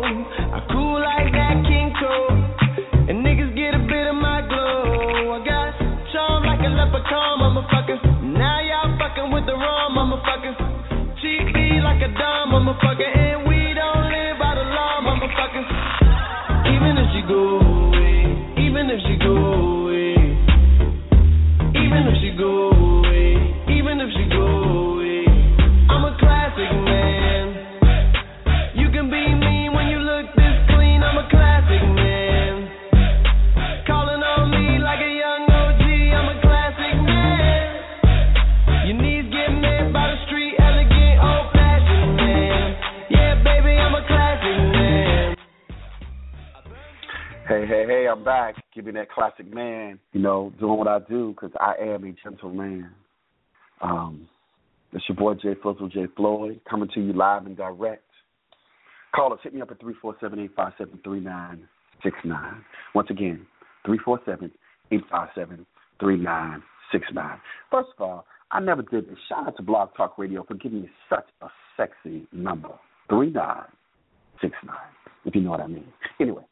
Speaker 3: Hey, hey, hey, I'm back. Give me that classic man, you know, doing what I do because I am a gentleman. Um, it's your boy Jay Flizzle, Jay Floyd, coming to you live and direct. Call us. Hit me up at three four seven, eight five seven, three nine six nine. Once again, three four seven, eight five seven, three nine six nine. First of all, I never did this. Shout out to Blog Talk Radio for giving me such a sexy number, three nine six nine, if you know what I mean. Anyway,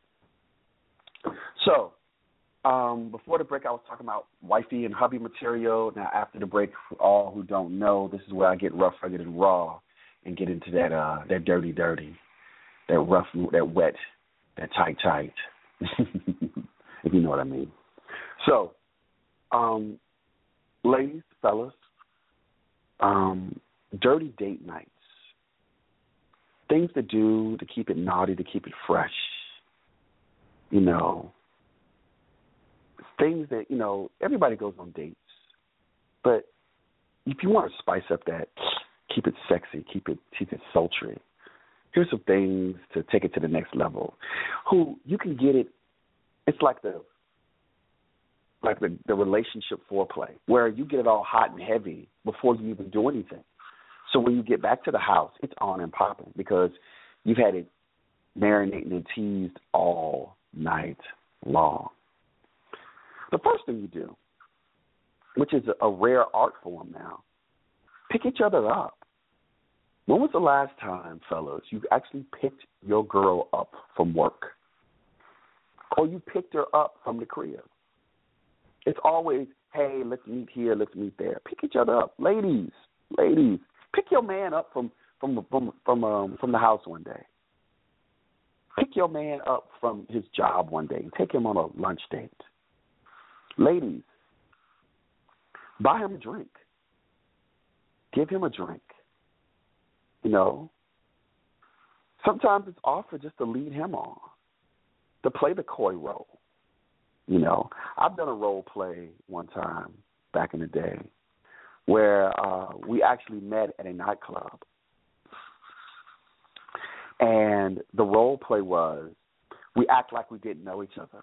Speaker 3: so um, before the break, I was talking about wifey and hubby material. Now, after the break, for all who don't know, this is where I get rough, rugged, and raw and get into that uh, that dirty, dirty. That rough, that wet, that tight, tight, if you know what I mean. So, um, ladies, fellas, um, dirty date nights, things to do to keep it naughty, to keep it fresh, you know, things that, you know, everybody goes on dates, but if you want to spice up that, keep it sexy, keep it, keep it sultry. Here's some things to take it to the next level. Who you can get it. It's like the like the, the relationship foreplay, where you get it all hot and heavy before you even do anything. So when you get back to the house, it's on and popping because you've had it marinating and teased all night long. The first thing you do, which is a, a rare art form now, pick each other up. When was the last time, fellas, you actually picked your girl up from work? Or you picked her up from the crib? It's always, hey, let's meet here, let's meet there. Pick each other up. Ladies, ladies, pick your man up from from from from, um, from the house one day. Pick your man up from his job one day and take him on a lunch date. Ladies, buy him a drink. Give him a drink. You know, sometimes it's offered just to lead him on, to play the coy role. You know, I've done a role play one time back in the day where uh, we actually met at a nightclub. And the role play was we act like we didn't know each other.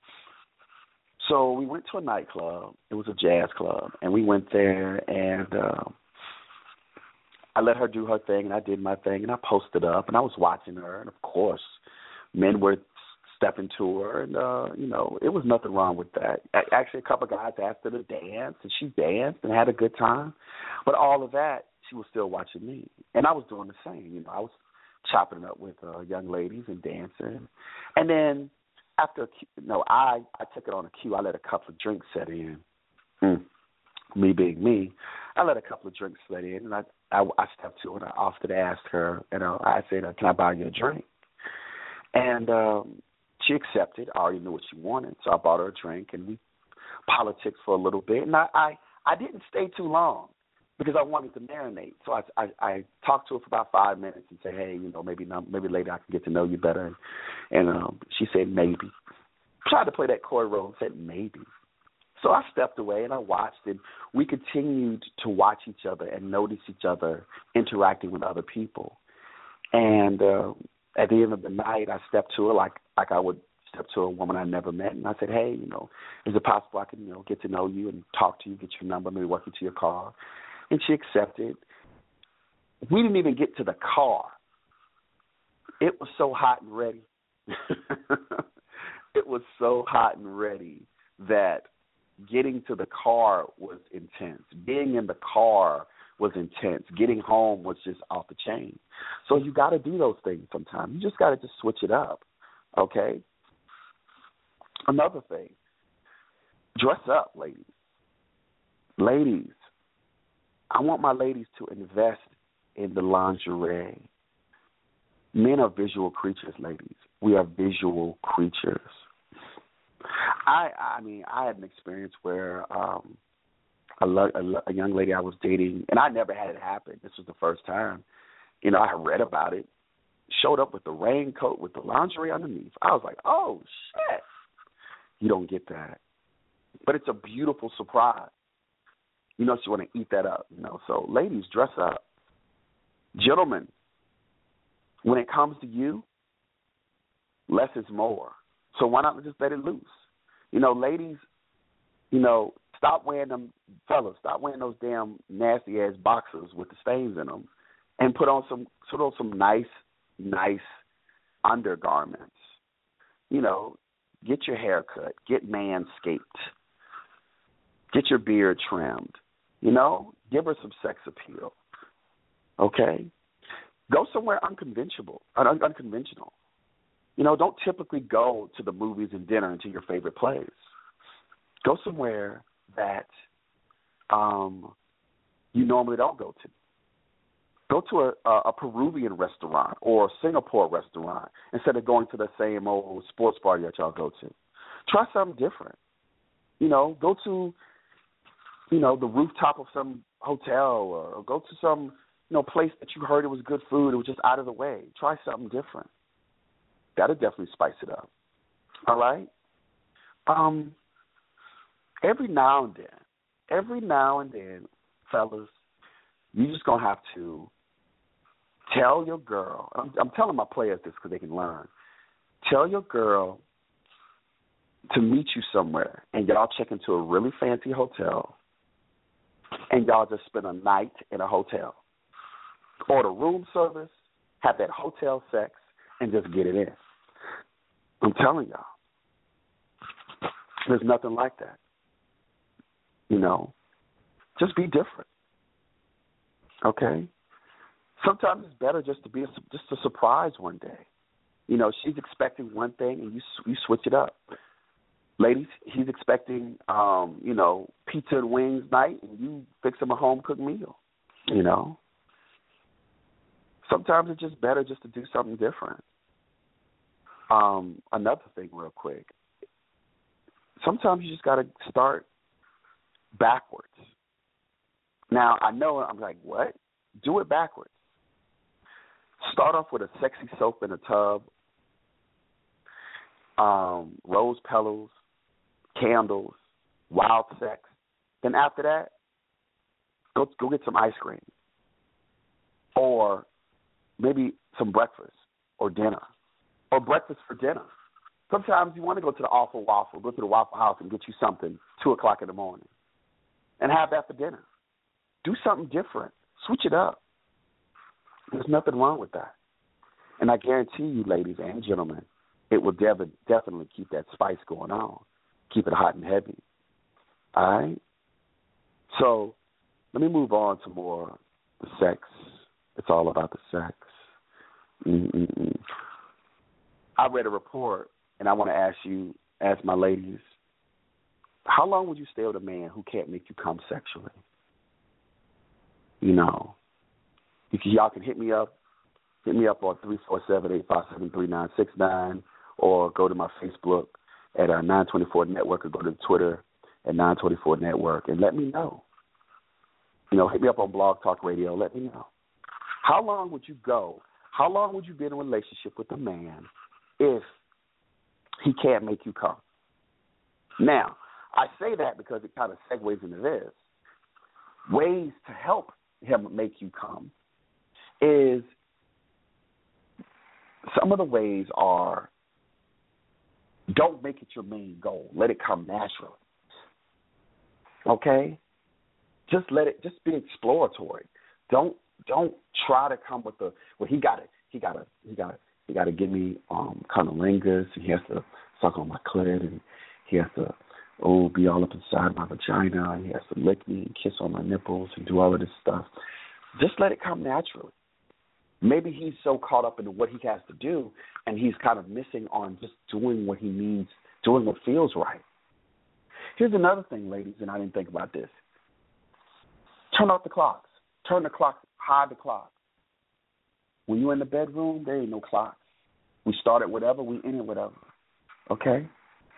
Speaker 3: So we went to a nightclub. It was a jazz club. And we went there and uh, I let her do her thing, and I did my thing, and I posted up, and I was watching her, and of course, men were stepping to her, and, uh, you know, it was nothing wrong with that. Actually, a couple of guys asked her to dance, and she danced and had a good time, but all of that, she was still watching me, and I was doing the same. You know, I was chopping it up with uh, young ladies and dancing, and then after, you know, I, I took it on a cue. I let a couple of drinks set in. Mm. Me being me, I let a couple of drinks set in, and I I, I stepped to her, and I offered to ask her, and uh, I said, can I buy you a drink? And um, she accepted. I already knew what she wanted, so I bought her a drink, and we politics for a little bit. And I, I, I didn't stay too long because I wanted to marinate. So I, I, I talked to her for about five minutes and said, hey, you know, maybe not, maybe later I can get to know you better. And, and um, she said maybe. Tried to play that coy role and said maybe. So I stepped away and I watched, and we continued to watch each other and notice each other interacting with other people. And uh, at the end of the night, I stepped to her like like I would step to a woman I never met, and I said, hey, you know, is it possible I can, you know, get to know you and talk to you, get your number, maybe walk you to your car? And she accepted. We didn't even get to the car. It was so hot and ready. It was so hot and ready that getting to the car was intense. Being in the car was intense. Getting home was just off the chain. So you got to do those things sometimes. You just got to just switch it up, okay? Another thing, dress up, ladies. Ladies, I want my ladies to invest in the lingerie. Men are visual creatures, ladies. We are visual creatures. I, I mean, I had an experience where um, a, a, a young lady I was dating, and I never had it happen. This was the first time. You know, I had read about it. Showed up with the raincoat with the lingerie underneath. I was like, oh, shit. You don't get that. But it's a beautiful surprise. You know, so you want to eat that up, you know. So, ladies, dress up. Gentlemen, when it comes to you, less is more. So why not just let it loose? You know, ladies, you know, stop wearing them, fellas, stop wearing those damn nasty-ass boxers with the stains in them and put on some, put on some nice, nice undergarments. You know, get your hair cut, get manscaped, get your beard trimmed, you know, give her some sex appeal, okay? Go somewhere unconventional, un- unconventional. You know, don't typically go to the movies and dinner and to your favorite plays. Go somewhere that um, you normally don't go to. Go to a, a, a Peruvian restaurant or a Singapore restaurant instead of going to the same old sports party that y'all go to. Try something different. You know, go to, you know, the rooftop of some hotel or, or go to some, you know, place that you heard it was good food. It was just out of the way. Try something different. That'll definitely spice it up. All right? Um, every now and then, every now and then, fellas, you're just going to have to tell your girl, I'm, I'm telling my players this because they can learn, tell your girl to meet you somewhere and y'all check into a really fancy hotel and y'all just spend a night in a hotel. Order room service, have that hotel sex, and just get it in. I'm telling y'all, there's nothing like that. You know, just be different. Okay? Sometimes it's better just to be a, just a surprise one day. You know, she's expecting one thing and you you switch it up. Ladies, he's expecting, um, you know, pizza and wings night and you fix him a home-cooked meal, you know. Sometimes it's just better just to do something different. Um, another thing real quick, sometimes you just got to start backwards. Now, I know I'm like, what? Do it backwards. Start off with a sexy soap in a tub, um, rose petals, candles, wild sex. Then after that, go go get some ice cream or maybe some breakfast or dinner or breakfast for dinner. Sometimes you want to go to the Awful Waffle, go to the Waffle House and get you something two o'clock in the morning and have that for dinner. Do something different. Switch it up. There's nothing wrong with that. And I guarantee you, ladies and gentlemen, it will dev- definitely keep that spice going on, keep it hot and heavy. All right? So let me move on to more the sex. It's all about the sex. Mm-mm-mm. I read a report, and I want to ask you, ask my ladies, how long would you stay with a man who can't make you come sexually? You know, if y'all can hit me up, hit me up on three four seven, eight five seven, three nine six nine or go to my Facebook at uh, nine twenty-four Network or go to Twitter at nine twenty-four Network and let me know. You know, hit me up on Blog Talk Radio. Let me know. How long would you go? How long would you be in a relationship with a man if he can't make you come? Now, I say that because it kind of segues into this. Ways to help him make you come is some of the ways are don't make it your main goal. Let it come naturally. Okay? Just let it just be exploratory. Don't don't try to come with the well he gotta he gotta he gotta he gotta give me um cunnilingus, he has to suck on my clit and he has to oh be all up inside my vagina and he has to lick me and kiss on my nipples and do all of this stuff. Just let it come naturally. Maybe he's so caught up in what he has to do and he's kind of missing on just doing what he needs, doing what feels right. Here's another thing, ladies, and I didn't think about this. Turn off the clocks. Turn the clock, hide the clock. When you're in the bedroom, there ain't no clocks. We start at whatever, we end at whatever. Okay?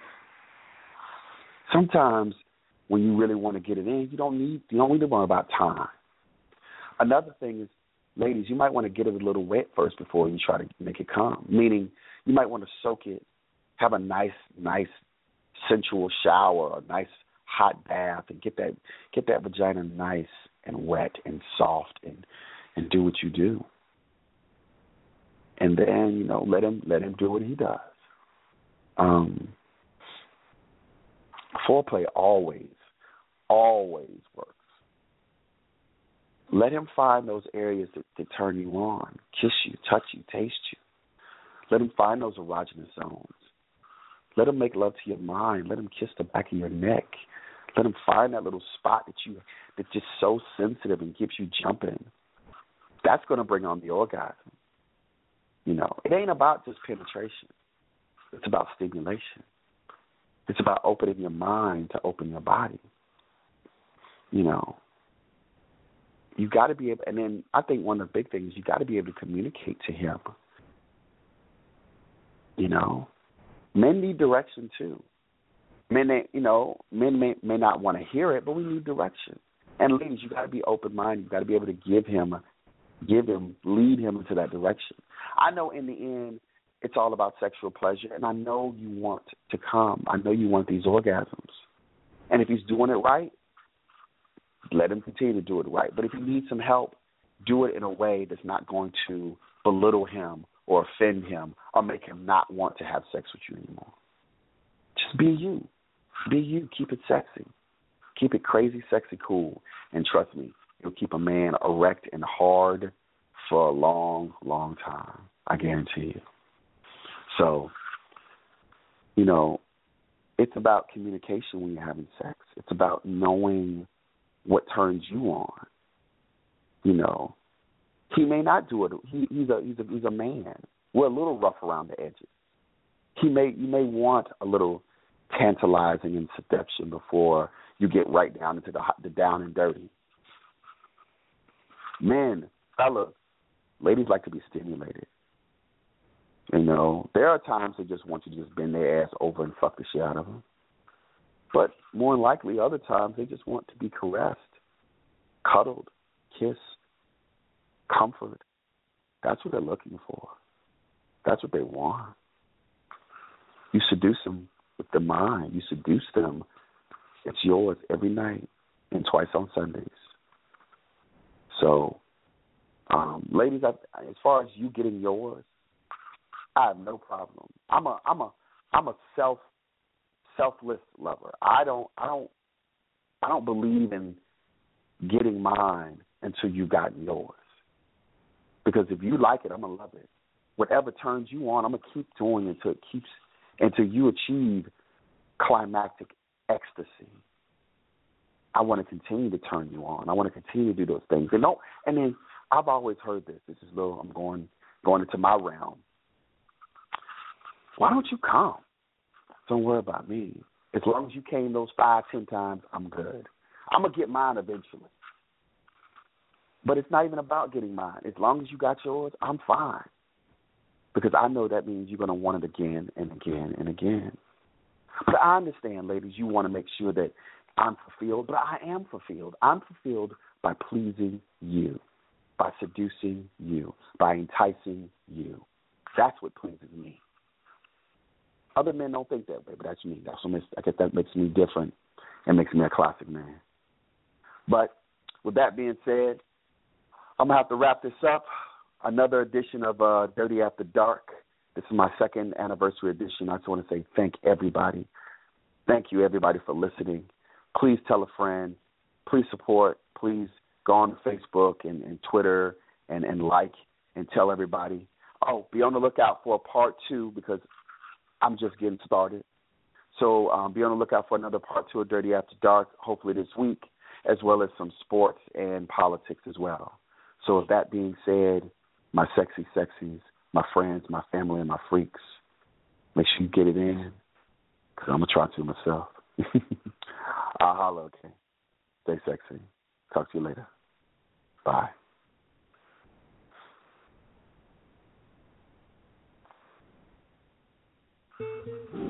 Speaker 3: Sometimes when you really want to get it in, you don't need you don't need to worry about time. Another thing is, ladies, you might want to get it a little wet first before you try to make it come. Meaning, you might want to soak it, have a nice, nice sensual shower, a nice hot bath, and get that get that vagina nice and wet and soft, and and do what you do. And then you know, let him let him do what he does. Um, foreplay always, always works. Let him find those areas that, that turn you on, kiss you, touch you, taste you. Let him find those erogenous zones. Let him make love to your mind. Let him kiss the back of your neck. Let him find that little spot that you that's just so sensitive and keeps you jumping. That's going to bring on the orgasm. You know, it ain't about just penetration. It's about stimulation. It's about opening your mind to open your body. You know, you got to be able, and then I think one of the big things, you got to be able to communicate to him. You know, men need direction too. Men, they, you know, men may, may not want to hear it, but we need direction. And ladies, you got to be open-minded. You got to be able to give him, give him, lead him into that direction. I know in the end, it's all about sexual pleasure, and I know you want to come. I know you want these orgasms. And if he's doing it right, let him continue to do it right. But if you need some help, do it in a way that's not going to belittle him or offend him or make him not want to have sex with you anymore. Just be you. Be you. Keep it sexy. Keep it crazy, sexy, cool. And trust me, it'll keep a man erect and hard for a long, long time. I guarantee you. So, you know, it's about communication when you're having sex. It's about knowing what turns you on. You know, he may not do it. He, he's a he's a he's a man. We're a little rough around the edges. He may you may want a little tantalizing and seduction before you get right down into the, the down and dirty. Men, fellas, ladies like to be stimulated. You know, there are times they just want you to just bend their ass over and fuck the shit out of them. But more than likely, other times they just want to be caressed, cuddled, kissed, comforted. That's what they're looking for. That's what they want. You seduce them with the mind. You seduce them. It's yours every night and twice on Sundays. So, um, ladies, I, as far as you getting yours, I have no problem. I'm a I'm a I'm a self selfless lover. I don't I don't I don't believe in getting mine until you've gotten yours. Because if you like it, I'm gonna love it. Whatever turns you on, I'm gonna keep doing it until it keeps until you achieve climactic ecstasy. I want to continue to turn you on. I want to continue to do those things. And no, and then I've always heard this. This is a little. I'm going going into my realm. Why don't you come? Don't worry about me. As long as you came those five, ten times, I'm good. I'm going to get mine eventually. But it's not even about getting mine. As long as you got yours, I'm fine. Because I know that means you're going to want it again and again and again. But I understand, ladies, you want to make sure that I'm fulfilled, but I am fulfilled. I'm fulfilled by pleasing you, by seducing you, by enticing you. That's what pleases me. Other men don't think that way, but that's me. That's what makes, I guess that makes me different and makes me a classic man. But with that being said, I'm going to have to wrap this up. Another edition of uh, Dirty After Dark. This is my second anniversary edition. I just want to say thank everybody. Thank you, everybody, for listening. Please tell a friend. Please support. Please go on Facebook and, and Twitter and, and like and tell everybody. Oh, be on the lookout for a part two because I'm just getting started. So um, be on the lookout for another part two of Dirty After Dark, hopefully this week, as well as some sports and politics as well. So with that being said, my sexy sexies, my friends, my family, and my freaks, make sure you get it in because I'm going to try to myself. I'll holler, okay? Stay sexy. Talk to you later. Bye.
Speaker 2: Mm-hmm.